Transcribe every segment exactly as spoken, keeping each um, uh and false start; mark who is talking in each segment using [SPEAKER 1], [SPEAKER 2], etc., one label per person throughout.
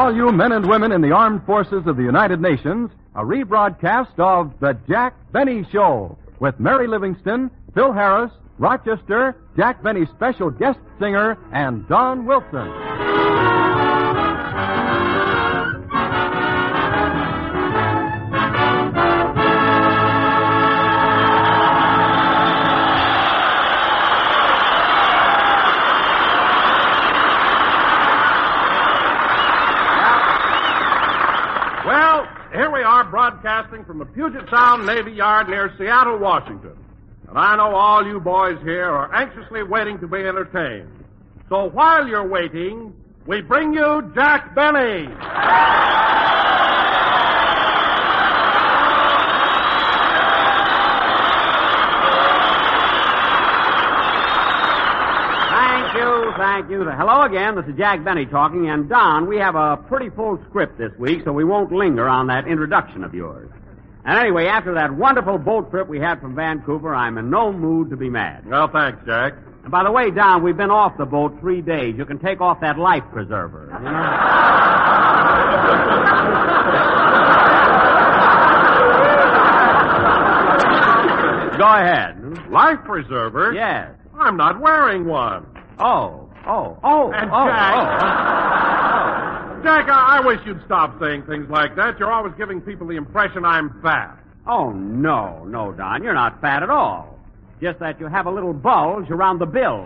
[SPEAKER 1] all you men and women in the armed forces of the United Nations, a rebroadcast of The Jack Benny Show with Mary Livingston, Phil Harris, Rochester, Jack Benny's special guest singer, and Don Wilson.
[SPEAKER 2] Broadcasting from the Puget Sound Navy Yard near Seattle, Washington. And I know all you boys here are anxiously waiting to be entertained. So while you're waiting, we bring you Jack Benny.
[SPEAKER 3] Thank you, thank you. Hello again, this is Jack Benny talking, and Don, we have a pretty full script this week, so we won't linger on that introduction of yours. And anyway, after that wonderful boat trip we had from Vancouver, I'm in no mood to be mad.
[SPEAKER 2] Well, thanks, Jack.
[SPEAKER 3] And by the way, Don, we've been off the boat three days. You can take off that life preserver. You know? Go ahead.
[SPEAKER 2] Life preserver?
[SPEAKER 3] Yes.
[SPEAKER 2] I'm not wearing one.
[SPEAKER 3] Oh, oh, oh,
[SPEAKER 2] and
[SPEAKER 3] oh,
[SPEAKER 2] Jack,
[SPEAKER 3] oh.
[SPEAKER 2] Jack, I, I wish you'd stop saying things like that. You're always giving people the impression I'm fat.
[SPEAKER 3] Oh, no, no, Don, you're not fat at all. Just that you have a little bulge around the bill.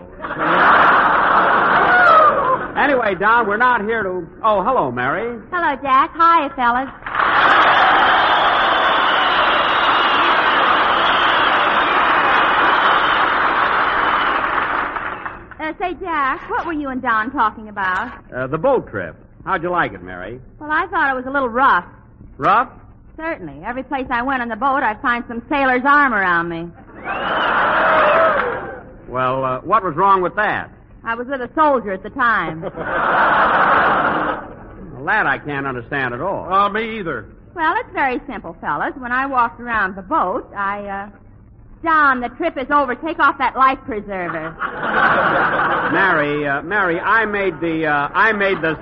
[SPEAKER 3] Anyway, Don, we're not here to... Oh, hello, Mary.
[SPEAKER 4] Hello, Jack. Hi, fellas. Uh, say, Jack, what were you and Don talking about?
[SPEAKER 3] Uh, the boat trip. How'd you like it, Mary?
[SPEAKER 4] Well, I thought it was a little rough.
[SPEAKER 3] Rough?
[SPEAKER 4] Certainly. Every place I went on the boat, I'd find some sailor's arm around me.
[SPEAKER 3] Well, uh, what was wrong with that?
[SPEAKER 4] I was with a soldier at the time.
[SPEAKER 3] Well, that I can't understand at all.
[SPEAKER 2] Uh, me either.
[SPEAKER 4] Well, it's very simple, fellas. When I walked around the boat, I, uh... Don, the trip is over. Take off that life preserver.
[SPEAKER 3] Mary, uh, Mary, I made the, uh, I made the...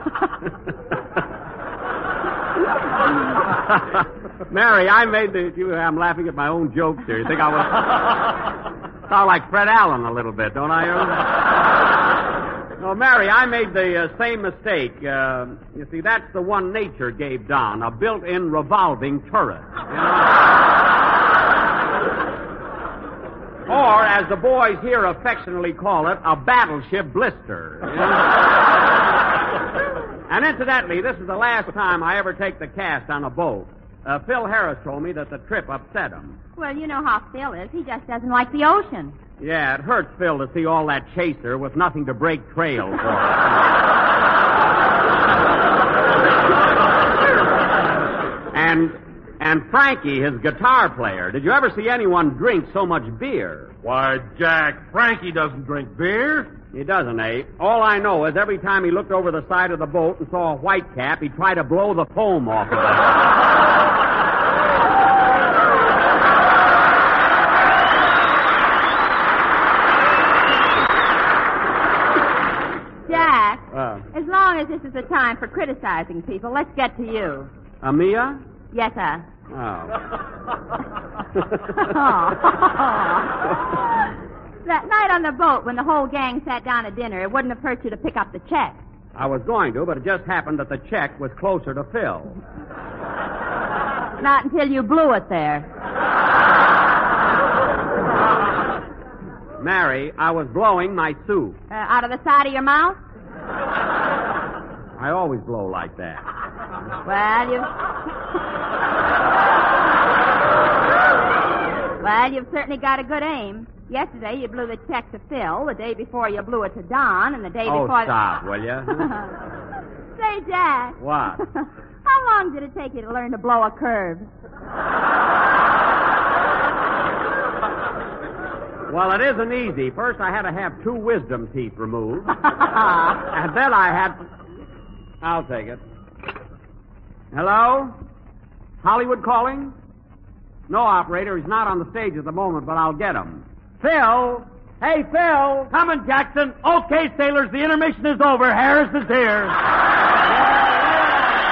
[SPEAKER 3] Mary, I made the... I'm laughing at my own jokes here. You think I was... Sound like Fred Allen a little bit, don't I? No, Mary, I made the uh, same mistake. Uh, you see, that's the one nature gave Don, a built-in revolving turret. You know? Or, as the boys here affectionately call it, a battleship blister. You know? And incidentally, this is the last time I ever take the cast on a boat. Uh, Phil Harris told me that the trip upset him.
[SPEAKER 4] Well, you know how Phil is. He just doesn't like the ocean.
[SPEAKER 3] Yeah, it hurts Phil to see all that chaser with nothing to break trail for. and... And Frankie, his guitar player. Did you ever see anyone drink so much beer?
[SPEAKER 2] Why, Jack, Frankie doesn't drink beer.
[SPEAKER 3] He doesn't, eh? All I know is every time he looked over the side of the boat and saw a white cap, he'd try to blow the foam off of
[SPEAKER 4] it. Jack,
[SPEAKER 3] uh,
[SPEAKER 4] as long as this is a time for criticizing people, let's get to you.
[SPEAKER 3] Amia?
[SPEAKER 4] Yes, sir.
[SPEAKER 3] Oh.
[SPEAKER 4] That night on the boat when the whole gang sat down to dinner, it wouldn't have hurt you to pick up the check.
[SPEAKER 3] I was going to, but it just happened that the check was closer to Phil.
[SPEAKER 4] Not until you blew it there.
[SPEAKER 3] Mary, I was blowing my soup.
[SPEAKER 4] Uh, out of the side of your mouth?
[SPEAKER 3] I always blow like that.
[SPEAKER 4] Well, you... Well, you've certainly got a good aim. Yesterday you blew the check to Phil, the day before you blew it to Don, and the day
[SPEAKER 3] oh,
[SPEAKER 4] before...
[SPEAKER 3] Oh, stop, will you?
[SPEAKER 4] Say, Jack.
[SPEAKER 3] What?
[SPEAKER 4] How long did it take you to learn to blow a curve?
[SPEAKER 3] Well, it isn't easy. First I had to have two wisdom teeth removed. And then I had... I'll take it. Hello? Hollywood calling? No, operator, he's not on the stage at the moment, but I'll get him. Phil! Hey, Phil!
[SPEAKER 5] Coming, Jackson. Okay, sailors, the intermission is over. Harris is here.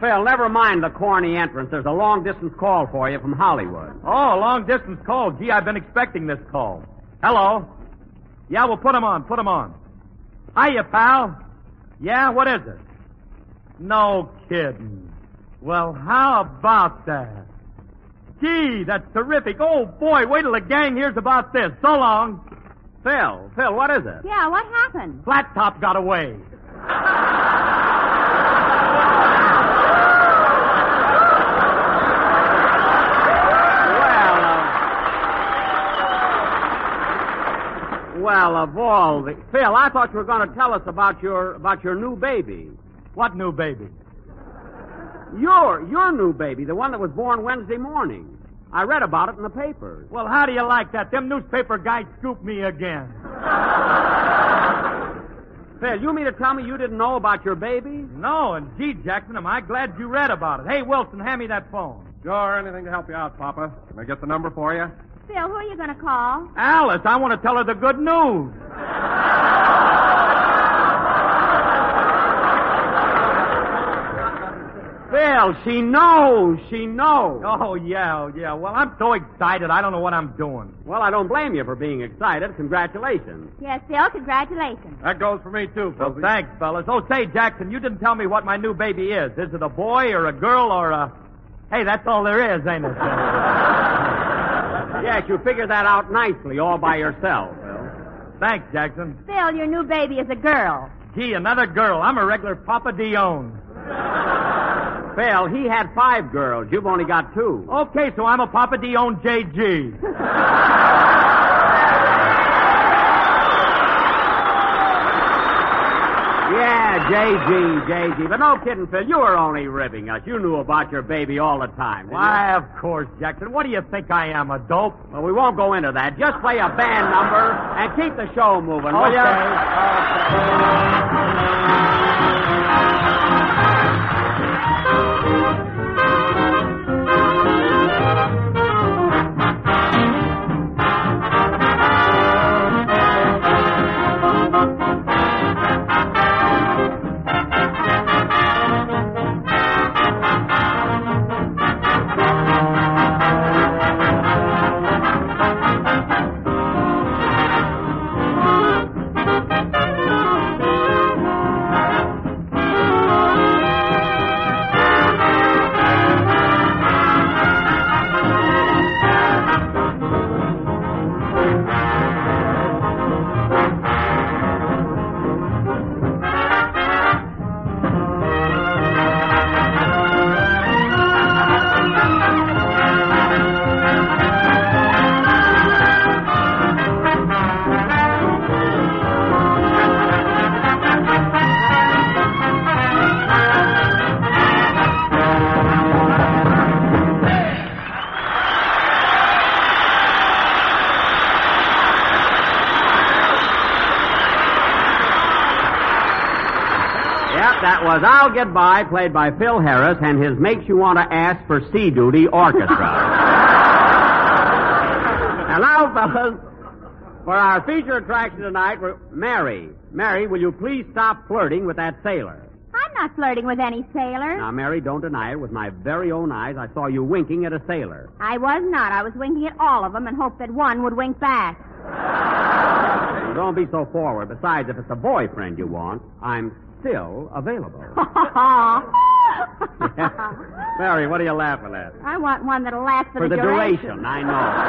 [SPEAKER 3] Phil, never mind the corny entrance. There's a long-distance call for you from Hollywood.
[SPEAKER 5] Oh, long-distance call. Gee, I've been expecting this call. Hello? Yeah, well, put him on. Put him on. Hiya, pal. Yeah, what is it? No kidding. Well, how about that? Gee, that's terrific. Oh, boy, wait till the gang hears about this. So long.
[SPEAKER 3] Phil, Phil, what is it?
[SPEAKER 4] Yeah, what happened?
[SPEAKER 5] Flat Top got away.
[SPEAKER 3] Well, of all the... Phil, I thought you were going to tell us about your about your new baby.
[SPEAKER 5] What new baby?
[SPEAKER 3] Your your new baby, the one that was born Wednesday morning. I read about it in the papers.
[SPEAKER 5] Well, how do you like that? Them newspaper guys scooped me again.
[SPEAKER 3] Phil, you mean to tell me you didn't know about your baby?
[SPEAKER 5] No, and gee, Jackson, am I glad you read about it. Hey, Wilson, hand me that phone.
[SPEAKER 2] Sure, anything to help you out, Papa. Can I get the number for you?
[SPEAKER 4] Phil, who are you going to call?
[SPEAKER 5] Alice, I want to tell her the good news.
[SPEAKER 3] Phil, she knows. She knows.
[SPEAKER 5] Oh, yeah, yeah. Well, I'm so excited, I don't know what I'm doing.
[SPEAKER 3] Well, I don't blame you for being excited. Congratulations.
[SPEAKER 4] Yes, Phil, congratulations.
[SPEAKER 2] That goes for me, too,
[SPEAKER 5] Well,
[SPEAKER 2] Philby.
[SPEAKER 5] thanks, fellas. Oh, say, Jackson, you didn't tell me what my new baby is. Is it a boy or a girl or a... Hey, that's all there is, ain't it?
[SPEAKER 3] Yes, you figured that out nicely all by yourself, Phil.
[SPEAKER 5] Thanks, Jackson.
[SPEAKER 4] Phil, your new baby is a girl.
[SPEAKER 5] Gee, another girl. I'm a regular Papa Dion.
[SPEAKER 3] Phil, he had five girls. You've only got two.
[SPEAKER 5] Okay, so I'm a Papa Dion J G.
[SPEAKER 3] Yeah, J G, J G. But no kidding, Phil. You were only ribbing us. You knew about your baby all the time, didn't
[SPEAKER 5] Why, of course, Jackson. What do you think I am, a dope?
[SPEAKER 3] you? Well, we won't go into that. Just play a band number and keep the show moving, will ya? That was I'll Get By, played by Phil Harris, and his Makes You Want to Ask for Sea Duty Orchestra. And now, fellas, for our feature attraction tonight, we're... Mary, Mary, will you please stop flirting with that sailor?
[SPEAKER 4] I'm not flirting with any sailor.
[SPEAKER 3] Now, Mary, don't deny it. With my very own eyes, I saw you winking at a sailor.
[SPEAKER 4] I was not. I was winking at all of them and hoped that one would wink back.
[SPEAKER 3] Well, don't be so forward. Besides, if it's a boyfriend you want, I'm still available. Mary, what are you laughing at?
[SPEAKER 4] I want one that'll last for,
[SPEAKER 3] For the
[SPEAKER 4] duration.
[SPEAKER 3] duration, I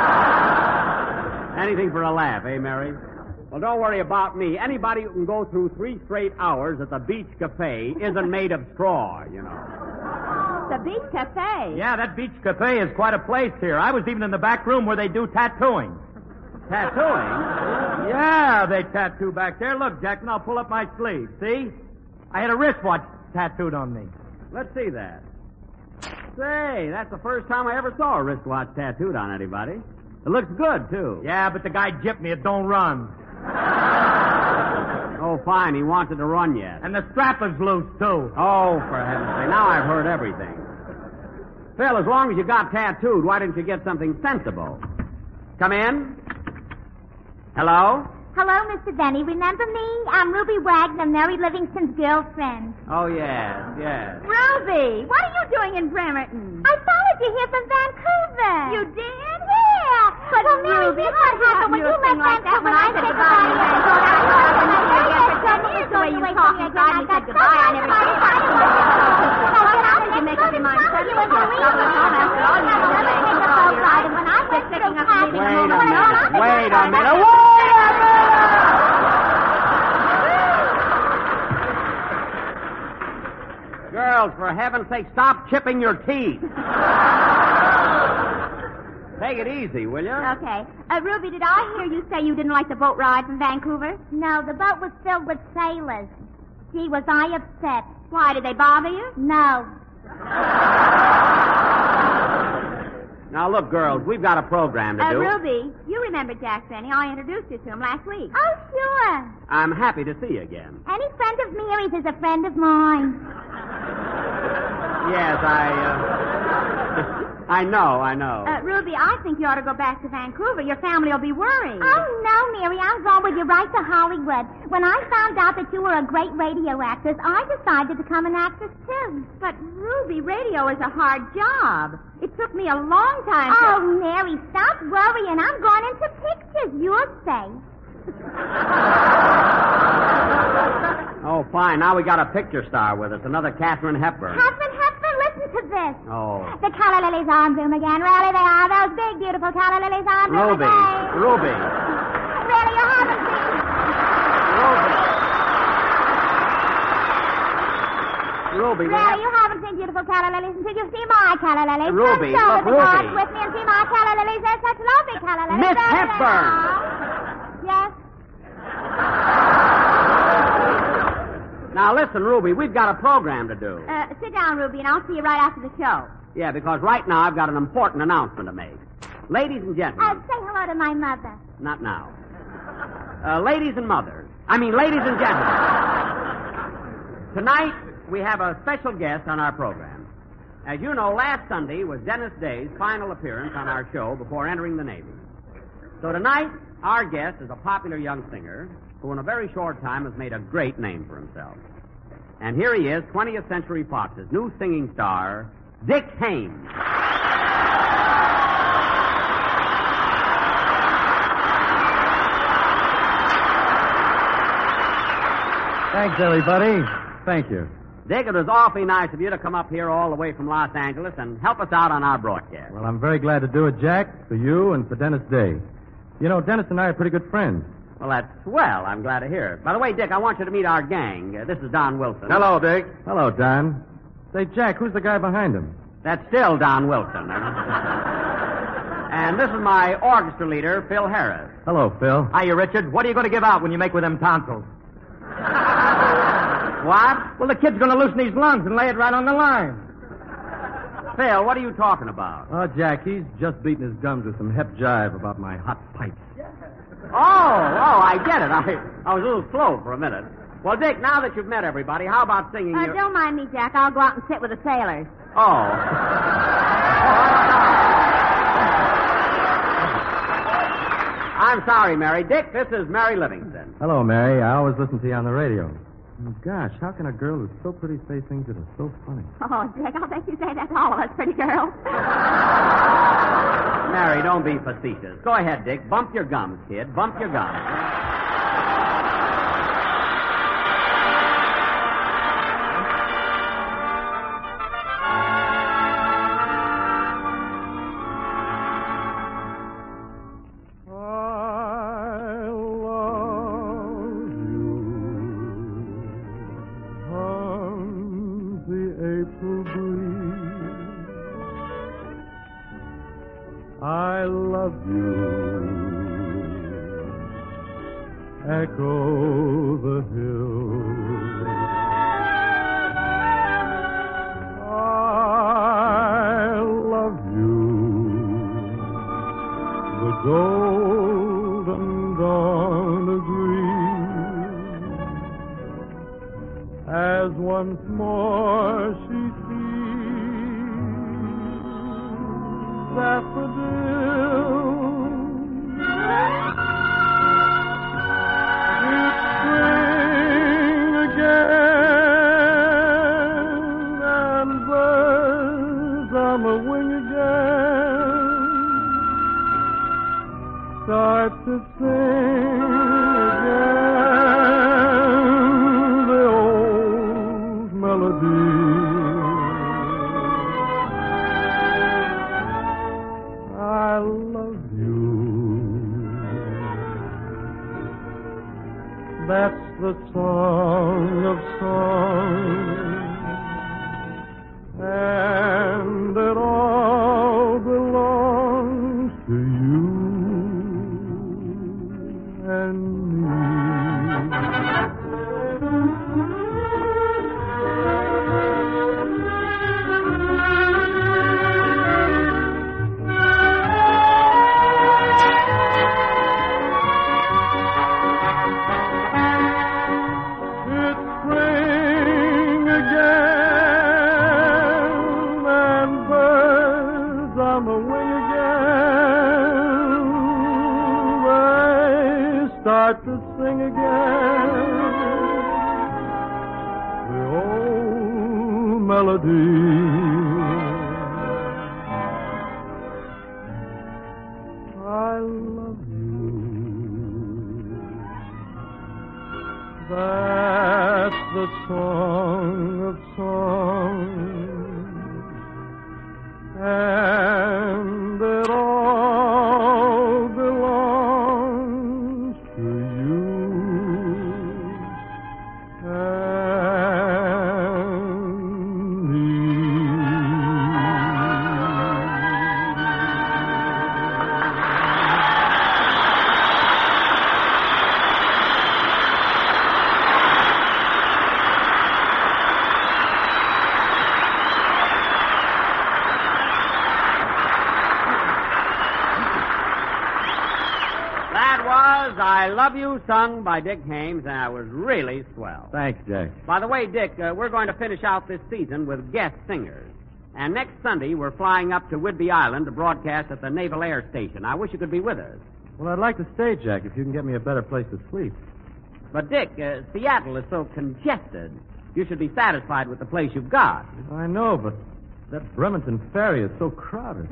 [SPEAKER 3] know. Anything for a laugh, eh, Mary? Well, don't worry about me. Anybody who can go through three straight hours at the Beach Cafe isn't made of straw, you know.
[SPEAKER 4] The Beach Cafe.
[SPEAKER 5] Yeah, that Beach Cafe is quite a place here. I was even in the back room where they do tattooing.
[SPEAKER 3] Tattooing?
[SPEAKER 5] Yeah, they tattoo back there. Look, Jackson, I'll pull up my sleeve. See? I had a wristwatch tattooed on me.
[SPEAKER 3] Let's see that. Say, that's the first time I ever saw a wristwatch tattooed on anybody. It looks good, too.
[SPEAKER 5] Yeah, but the guy gypped me. It don't run.
[SPEAKER 3] Oh, fine. He wanted to run yet.
[SPEAKER 5] And the strap is loose, too.
[SPEAKER 3] Oh, for heaven's sake. Now I've heard everything. Phil, as long as you got tattooed, why didn't you get something sensible? Come in. Hello?
[SPEAKER 6] Hello, Mister Benny. Remember me? I'm Ruby Wagner, Mary Livingston's girlfriend.
[SPEAKER 3] Oh, yes, yes.
[SPEAKER 4] Ruby, what are you doing in Bremerton?
[SPEAKER 6] I followed you here from Vancouver.
[SPEAKER 4] You did?
[SPEAKER 6] Yeah.
[SPEAKER 4] But
[SPEAKER 6] well, Mary,
[SPEAKER 4] Ruby,
[SPEAKER 6] here's
[SPEAKER 4] how
[SPEAKER 6] what happened when
[SPEAKER 4] you
[SPEAKER 6] you
[SPEAKER 4] sing
[SPEAKER 6] left
[SPEAKER 4] like that
[SPEAKER 6] Vancouver.
[SPEAKER 4] when I said goodbye to you and thought I was going to see you again for ten years? The way you talked and cried and said goodbye, I never said goodbye. How did you make up your mind suddenly? You're struggling home after all. You never take a boat ride. And when I went sticking up and leaving
[SPEAKER 3] Wait
[SPEAKER 4] the
[SPEAKER 3] a
[SPEAKER 4] home
[SPEAKER 3] minute.
[SPEAKER 4] alone,
[SPEAKER 3] Wait a minute. Wait a minute. Girls, for heaven's sake, stop chipping your teeth. Take it easy, will you?
[SPEAKER 4] Okay. Uh, Ruby, did I hear you say you didn't like the boat ride from Vancouver?
[SPEAKER 6] No, the boat was filled with sailors. Gee, was I upset.
[SPEAKER 4] Why, did they bother you?
[SPEAKER 6] No.
[SPEAKER 3] Now, look, girls, we've got a program to
[SPEAKER 4] Uh,
[SPEAKER 3] do.
[SPEAKER 4] Ruby, you remember Jack Benny. I introduced you to him last week.
[SPEAKER 6] Oh, sure.
[SPEAKER 3] I'm happy to see you again.
[SPEAKER 6] Any friend of Mary's is a friend of mine.
[SPEAKER 3] Yes, I, uh... I know, I know.
[SPEAKER 4] Uh, Ruby, I think you ought to go back to Vancouver. Your family will be worried.
[SPEAKER 6] Oh, no, Mary. I'm going with you right to Hollywood. When I found out that you were a great radio actress, I decided to become an actress, too.
[SPEAKER 4] But, Ruby, radio is a hard job. It took me a long time to...
[SPEAKER 6] Oh, Mary, stop worrying. I'm going into pictures. You're safe.
[SPEAKER 3] Oh, fine. Now we got a picture star with us, another Katharine Hepburn.
[SPEAKER 6] Katharine Hepburn, listen to this.
[SPEAKER 3] Oh.
[SPEAKER 6] The calla lilies are in bloom again. Really, they are. Those big, beautiful calla lilies are in bloom
[SPEAKER 3] Ruby.
[SPEAKER 6] again.
[SPEAKER 3] Ruby.
[SPEAKER 6] Really, you haven't seen...
[SPEAKER 3] Ruby. Ruby.
[SPEAKER 6] Really, you haven't seen beautiful calla lilies until you see my calla lilies.
[SPEAKER 3] Ruby,
[SPEAKER 6] Come
[SPEAKER 3] look,
[SPEAKER 6] to the
[SPEAKER 3] Ruby.
[SPEAKER 6] garden with me and see my calla lilies. They're such lovely calla lilies.
[SPEAKER 3] Miss
[SPEAKER 6] Really, they
[SPEAKER 3] Hepburn.
[SPEAKER 6] are. Yes?
[SPEAKER 3] Now, listen, Ruby, we've got a program to do.
[SPEAKER 4] Uh, sit down, Ruby, and I'll see you right after the show.
[SPEAKER 3] Yeah, because right now I've got an important announcement to make. Ladies and
[SPEAKER 6] Uh,
[SPEAKER 3] gentlemen.
[SPEAKER 6] say hello to my mother.
[SPEAKER 3] Not now. Uh, ladies and mothers. I mean, ladies and gentlemen. Tonight, we have a special guest on our program. As you know, last Sunday was Dennis Day's final appearance on our show before entering the Navy. So tonight, our guest is a popular young singer who in a very short time has made a great name for himself. And here he is, twentieth Century Fox's new singing star, Dick Haymes.
[SPEAKER 1] Thanks, everybody. Thank you.
[SPEAKER 3] Dick, it was awfully nice of you to come up here all the way from Los Angeles and help us out on our broadcast.
[SPEAKER 1] Well, I'm very glad to do it, Jack, for you and for Dennis Day. You know, Dennis and I are pretty good friends.
[SPEAKER 3] Well, that's swell. I'm glad to hear it. By the way, Dick, I want you to meet our gang. Uh, this is Don Wilson.
[SPEAKER 2] Hello, Dick.
[SPEAKER 1] Hello, Don. Say, Jack, who's the guy behind him?
[SPEAKER 3] That's still Don Wilson. And this is my orchestra leader, Phil Harris.
[SPEAKER 1] Hello, Phil.
[SPEAKER 5] Hiya, Richard. What are you going to give out when you make with them tonsils?
[SPEAKER 3] What?
[SPEAKER 5] Well, the kid's going to loosen his lungs and lay it right on the line.
[SPEAKER 3] Phil, what are you talking about?
[SPEAKER 1] Oh, Jack, he's just beating his gums with some hep jive about my hot pipes.
[SPEAKER 3] Oh, oh, I get it. I, I was a little slow for a minute. Well, Dick, now that you've met everybody, how about singing
[SPEAKER 4] Uh,
[SPEAKER 3] your...
[SPEAKER 4] don't mind me, Jack. I'll go out and sit with the sailors.
[SPEAKER 3] Oh. I'm sorry, Mary. Dick, this is Mary Livingston.
[SPEAKER 1] Hello, Mary. I always listen to you on the radio. Oh, gosh, how can a girl who's so pretty say things that are so funny?
[SPEAKER 4] Oh, Jack, I'll bet you say that to all of us pretty girls.
[SPEAKER 3] Mary, don't be facetious. Go ahead, Dick. Bump your gums, kid. Bump your gums.
[SPEAKER 7] I love you. Echo the hills. I love you. The golden dawn agrees as once more she sees daffodils again the old melody. I love you. That's the song of songs, and it all belongs to you and me. It's spring again, and birds on the wing again. They start to sing again the old melody. I love you. That's the song of songs, and it all belongs to you and me.
[SPEAKER 3] That was I Love You, sung by Dick Haymes, and it was really swell.
[SPEAKER 5] Thanks, Jack.
[SPEAKER 3] By the way, Dick, uh, we're going to finish out this season with guest singers. And next Sunday, we're flying up to Whidbey Island to broadcast at the Naval Air Station. I wish you could be with us.
[SPEAKER 5] Well, I'd like to stay, Jack, if you can get me a better place to sleep.
[SPEAKER 3] But, Dick, uh, Seattle is so congested. You should be satisfied with the place you've got.
[SPEAKER 5] I know, but that Bremerton ferry is so crowded.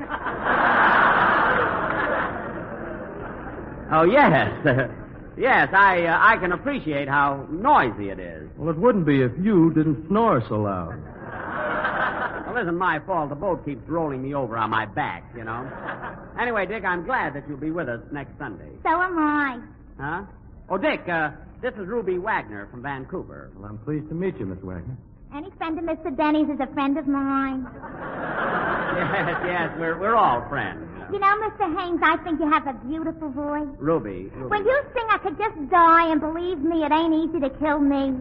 [SPEAKER 3] Oh, yes. yes, I uh, I can appreciate how noisy it is.
[SPEAKER 5] Well, it wouldn't be if you didn't snore so loud.
[SPEAKER 3] Well, it isn't my fault. The boat keeps rolling me over on my back, you know. Anyway, Dick, I'm glad that you'll be with us next Sunday.
[SPEAKER 6] So am I.
[SPEAKER 3] Huh? Oh, Dick, uh, this is Ruby Wagner from Vancouver.
[SPEAKER 5] Well, I'm pleased to meet you, Miss Wagner.
[SPEAKER 6] Any friend of Mister Denny's is a friend of mine.
[SPEAKER 3] Yes, yes, we're we're all friends.
[SPEAKER 6] You know, Mister Haynes, I think you have a beautiful voice.
[SPEAKER 3] Ruby, Ruby.
[SPEAKER 6] When you sing, I could just die, and believe me, it ain't easy to kill me.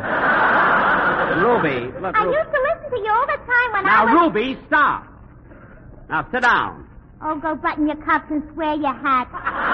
[SPEAKER 3] Ruby, look,
[SPEAKER 6] I
[SPEAKER 3] Ruby.
[SPEAKER 6] used to listen to you all the time when
[SPEAKER 3] Now,
[SPEAKER 6] I was...
[SPEAKER 3] Ruby, stop. Now, sit down.
[SPEAKER 6] Oh, go button your cuffs and swear your hat.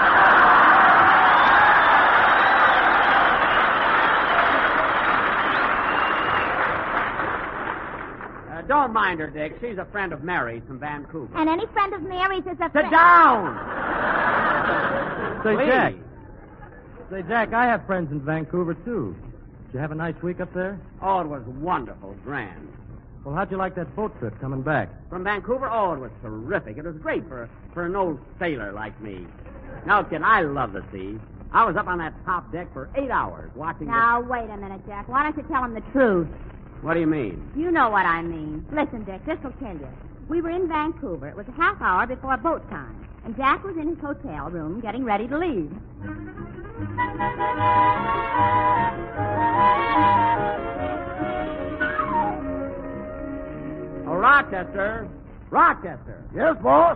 [SPEAKER 3] Uh, don't mind her, Dick. She's a friend of Mary's from Vancouver.
[SPEAKER 6] And any friend of Mary's is a
[SPEAKER 3] Sit
[SPEAKER 6] friend...
[SPEAKER 3] down!
[SPEAKER 5] Say,
[SPEAKER 3] Please.
[SPEAKER 5] Jack. Say, Jack, I have friends in Vancouver, too. Did you have a nice week up there?
[SPEAKER 3] Oh, it was wonderful, grand.
[SPEAKER 5] Well, how'd you like that boat trip coming back?
[SPEAKER 3] From Vancouver? Oh, it was terrific. It was great for, for an old sailor like me. Now, kid, I love the sea. I was up on that top deck for eight hours watching
[SPEAKER 4] Now, wait a minute, Jack. Why don't you tell him the truth?
[SPEAKER 3] the... What do you mean?
[SPEAKER 4] You know what I mean. Listen, Dick, this will tell you. We were in Vancouver. It was a half hour before boat time. And Jack was in his hotel room getting ready to leave.
[SPEAKER 3] Oh, Rochester. Rochester.
[SPEAKER 2] Yes, boss?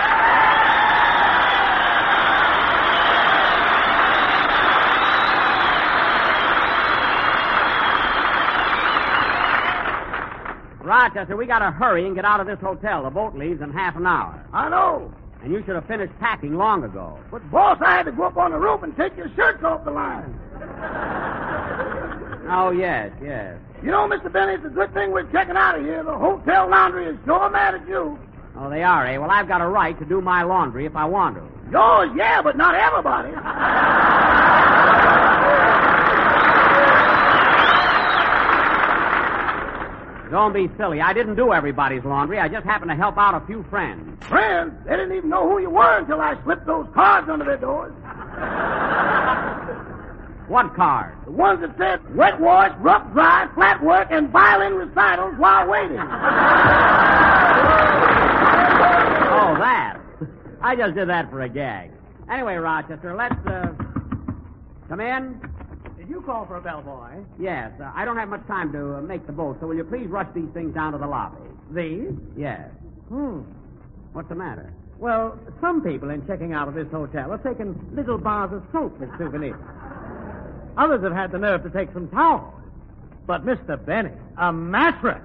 [SPEAKER 3] Rochester, we gotta hurry and get out of this hotel. The boat leaves in half an hour.
[SPEAKER 2] I know.
[SPEAKER 3] And you should have finished packing long ago.
[SPEAKER 2] But, boss, I had to go up on the roof and take your shirts off the line.
[SPEAKER 3] Oh, yes, yes.
[SPEAKER 2] You know, Mister Benny, it's a good thing we're checking out of here. The hotel laundry is sure mad at you.
[SPEAKER 3] Oh, they are, eh? Well, I've got a right to do my laundry if I want to.
[SPEAKER 2] Yours, yeah, but not everybody.
[SPEAKER 3] Don't be silly. I didn't do everybody's laundry. I just happened to help out a few friends.
[SPEAKER 2] Friends, they didn't even know who you were until I slipped those cards under their doors.
[SPEAKER 3] What card?
[SPEAKER 8] The ones that said wet wash, rough dry, flat work, and violin recitals while waiting.
[SPEAKER 3] Oh, that. I just did that for a gag. Anyway, Rochester, let's, uh... come in?
[SPEAKER 9] Did you call for a bellboy?
[SPEAKER 3] Yes. Uh, I don't have much time to uh, make the boat, so will you please rush these things down to the lobby?
[SPEAKER 9] These?
[SPEAKER 3] Yes.
[SPEAKER 9] Hmm.
[SPEAKER 3] What's the matter?
[SPEAKER 9] Well, some people in checking out of this hotel have taken little bars of soap as souvenirs. Others have had the nerve to take some towels. But Mister Benny, a mattress.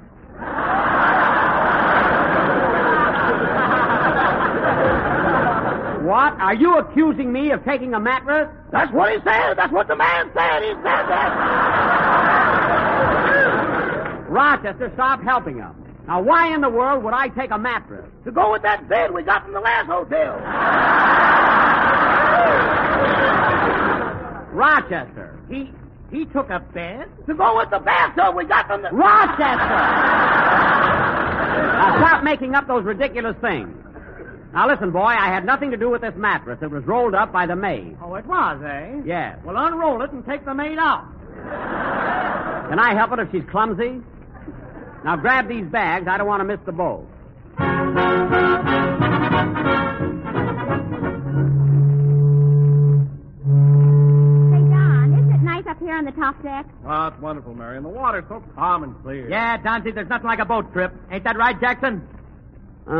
[SPEAKER 3] What? Are you accusing me of taking a mattress?
[SPEAKER 8] That's what he said. That's what the man said. He said that.
[SPEAKER 3] Rochester, stop helping him. Now, why in the world would I take a mattress?
[SPEAKER 8] To go with that bed we got from the last hotel.
[SPEAKER 3] Rochester.
[SPEAKER 9] He he took a bed?
[SPEAKER 8] To go with the bathtub we got from the...
[SPEAKER 3] Rochester! Now, stop making up those ridiculous things. Now, listen, boy, I had nothing to do with this mattress. It was rolled up by the maid.
[SPEAKER 9] Oh, it was, eh?
[SPEAKER 3] Yes.
[SPEAKER 9] Well, unroll it and take the maid out.
[SPEAKER 3] Can I help it if she's clumsy? Now, grab these bags. I don't want to miss the boat.
[SPEAKER 6] Say, Don, isn't it nice up here on the top deck?
[SPEAKER 2] Oh, it's wonderful, Mary. And the water's so calm and clear.
[SPEAKER 5] Yeah, Donzie, there's nothing like a boat trip. Ain't that right, Jackson?
[SPEAKER 3] Uh,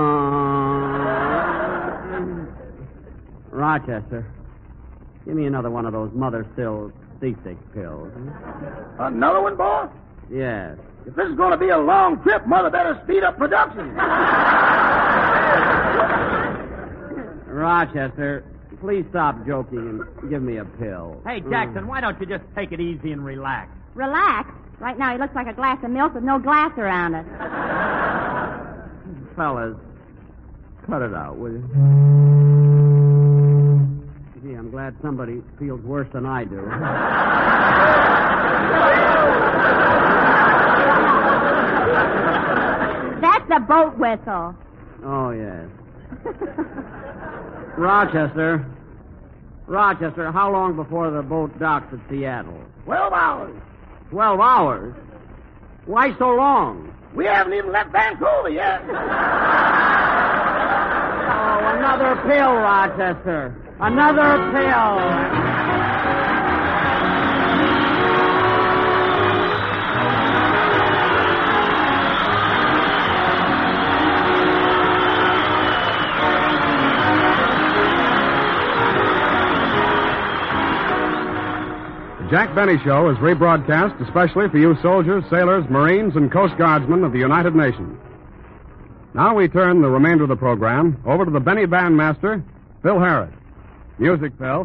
[SPEAKER 3] Rochester, give me another one of those Mother Still seasick pills.
[SPEAKER 8] Another one, boss?
[SPEAKER 3] Yes.
[SPEAKER 8] If this is going to be a long trip, Mother better speed up production.
[SPEAKER 3] Rochester, please stop joking and give me a pill.
[SPEAKER 5] Hey, Jackson, why don't you just take it easy and relax?
[SPEAKER 6] Relax. Right now he looks like a glass of milk with no glass around it.
[SPEAKER 3] Fellas, cut it out, will you? Gee, I'm glad somebody feels worse than I do.
[SPEAKER 6] That's a boat whistle.
[SPEAKER 3] Oh, yes. Rochester. Rochester, how long before the boat docks at Seattle?
[SPEAKER 8] Twelve hours.
[SPEAKER 3] Twelve hours? Why so long?
[SPEAKER 8] We haven't even left Vancouver yet.
[SPEAKER 3] Oh, another pill, Rochester. Another pill.
[SPEAKER 1] The Jack Benny Show is rebroadcast especially for you soldiers, sailors, Marines, and Coast Guardsmen of the United Nations. Now we turn the remainder of the program over to the Benny Bandmaster, Phil Harris. Music, Phil.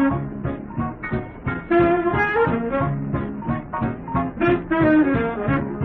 [SPEAKER 7] Thank you.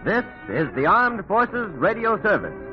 [SPEAKER 10] This is the Armed Forces Radio Service.